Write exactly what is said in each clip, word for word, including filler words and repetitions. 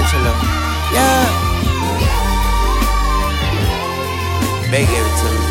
Angela. Yeah. They gave it to me.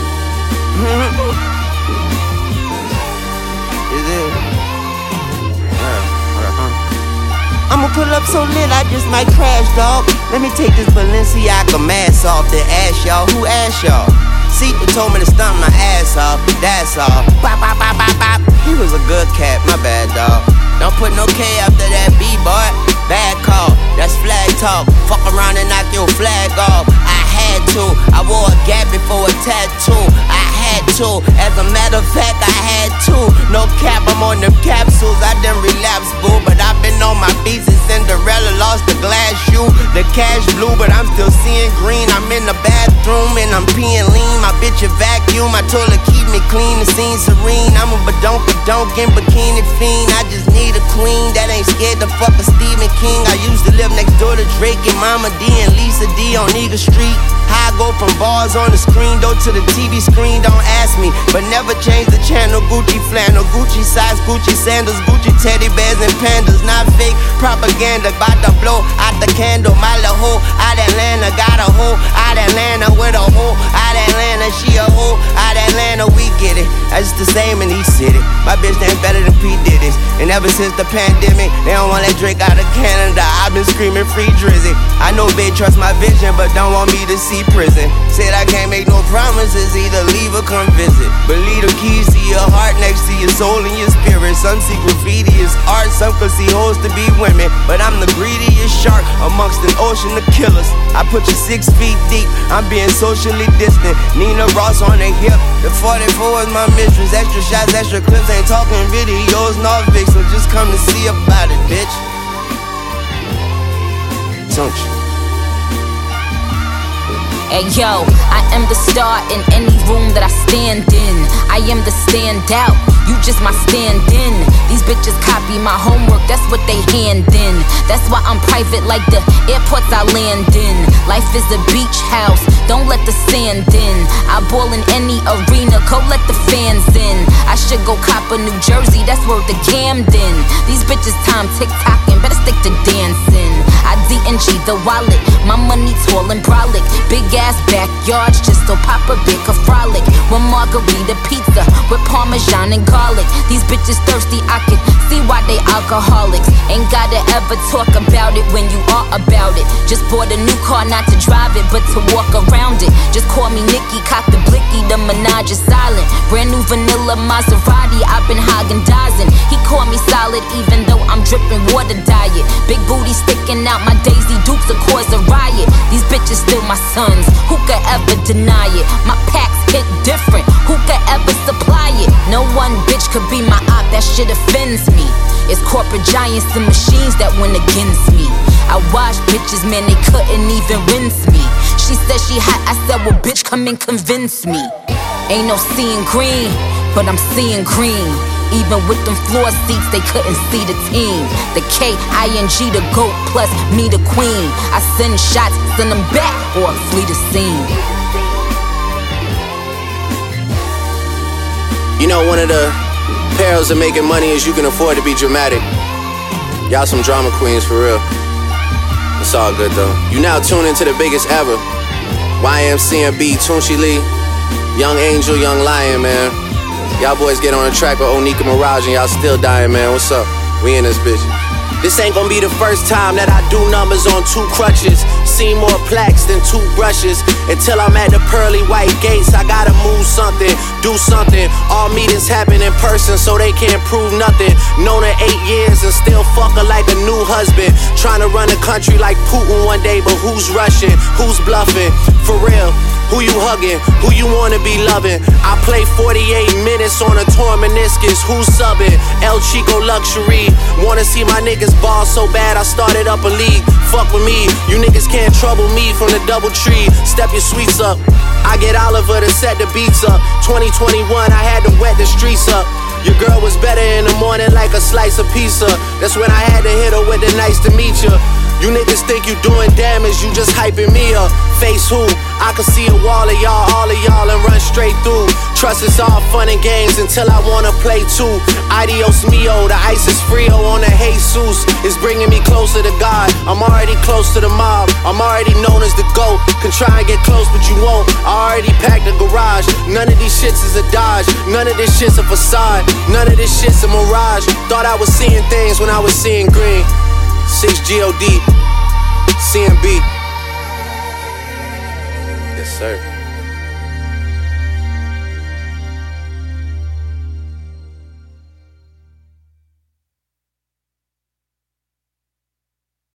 Is it? Yeah. Uh-huh. I'ma pull up so lit, I just might crash, dog. Let me take this Balenciaga mask off, then ask y'all, who asked y'all? See, they told me to stomp my ass off, that's all. Bop, bop, bop, bop, bop. He was a good cat, my bad, dog. Don't put no K after that B, boy. Bad call, that's flag talk. Fuck around and knock your flag off. I had to, I wore a gap before a tattoo. I had to, as a matter of fact, I had to. No cap, I'm on them capsules, I done relapse, boo. But I've been on my beats and Cinderella lost the glass shoe. The cash blue, but I'm still seeing green. I'm in the bathroom and I'm peeing lean. My bitch a vacuum, I told her keep me clean. The scene serene, I'm a badonk-a-donk in bikini fiend. I just need a queen that ain't scared to fuck a Stephen King. I used to live next door to Drake and Mama D and Lisa D on Eagle Street. How I go from bars on the screen door to the T V screen, don't ask me. But never change the channel, Gucci flannel, Gucci size, Gucci sandals, Gucci teddy bears and pandas. Not fake propaganda, bout to blow out the candle. My little hoe out Atlanta, got a hoe out Atlanta with a hoe out Atlanta. She a hoe out Atlanta, we get it. That's the same in each city. My bitch ain't better than P. Diddy's. And ever since the pandemic, they don't want that Drake out of Canada. I've been screaming free Drizzy. I know they trust my vision, but don't want me to see prison. Said I can't make no promises, either leave or come visit. But leave the keys to your heart next to your soul and your spirit. Some see graffiti as art, some could see hoes to be women. But I'm the greediest shark amongst an ocean of killers. I put you six feet deep, I'm being socially distant. Nina Ross on the hip, the forty-four is my mistress. Extra shots, extra clips, ain't talking videos, Norvix. So just come to see about it, bitch. Don't you? Hey yo, I am the star in any room that I stand in. I am the standout, you just my stand-in. These bitches copy my homework, that's what they hand in. That's why I'm private like the airports I land in. Life is a beach house, don't let the sand in. I ball in any arena, go let the fans in. I should go cop a New Jersey, that's worth the Camden. These bitches time tick-tocking, better stick to dancing. I D N G the wallet, my money tall and brolic. Big ass backyards, just so Papa Big a frolic. One margarita pizza with Parmesan and garlic. These bitches thirsty, I can see why they alcoholics. Ain't gotta ever talk about it when you are about it. Just bought a new car, not to drive it, but to walk around it. Just call me Nikki, cock the blicky, the Minaj is silent. Brand new vanilla Maserati, I've been Haagen-Dazsin'. He call me solid even though I'm dripping water diet. Big booty sticking out, my Daisy Dukes will cause a riot. These bitches still my sons, who could ever deny it? My packs hit different, who could ever supply it? No one bitch could be my op, that shit offends me. It's corporate giants and machines that went against me. I watched bitches, man, they couldn't even rinse me. She said she hot, I said, well bitch, come and convince me. Ain't no seeing green, but I'm seeing green. Even with them floor seats, they couldn't see the team. The K I N G, the GOAT, plus me, the queen. I send shots, send them back, or flee the scene. You know, one of the perils of making money is you can afford to be dramatic. Y'all some drama queens for real. It's all good though. You now tune into the biggest ever. Y M C and B, Tunchi Lee, Young Angel, Young Lion, man. Y'all boys get on the track with Onika Mirage and y'all still dying, man. What's up? We in this bitch. This ain't gonna be the first time that I do numbers on two crutches. See more plaques than two brushes. Until I'm at the pearly white gates, I gotta move something, do something. All meetings happen in person, so they can't prove nothing. Known her eight years and still fuck her like a new husband. Trying to run a country like Putin one day, but who's rushing? Who's bluffing? For real. Who you hugging? Who you wanna be loving? I play forty-eight minutes on a torn meniscus. Who's subbing? El Chico Luxury. Wanna see my niggas ball so bad I started up a league. Fuck with me, you niggas can't trouble me from the double tree. Step your sweets up. I get Oliver to set the beats up. twenty twenty-one, I had to wet the streets up. Your girl was better in the morning like a slice of pizza. That's when I had to hit her with the nice to meet you. You niggas think you doing damage, you just hyping me up. Face who? I can see a wall of y'all, all of y'all, and run straight through. Trust is all fun and games until I wanna play too. Adios mio, the ice is frio on the Jesus. It's bringing me closer to God. I'm already close to the mob. I'm already known as the GOAT. Can try and get close, but you won't. I already packed the garage. None of these shits is a Dodge. None of this shit's a facade. None of this shit's a mirage. Thought I was seeing things when I was seeing green. six G O D, C M B. Yes, sir.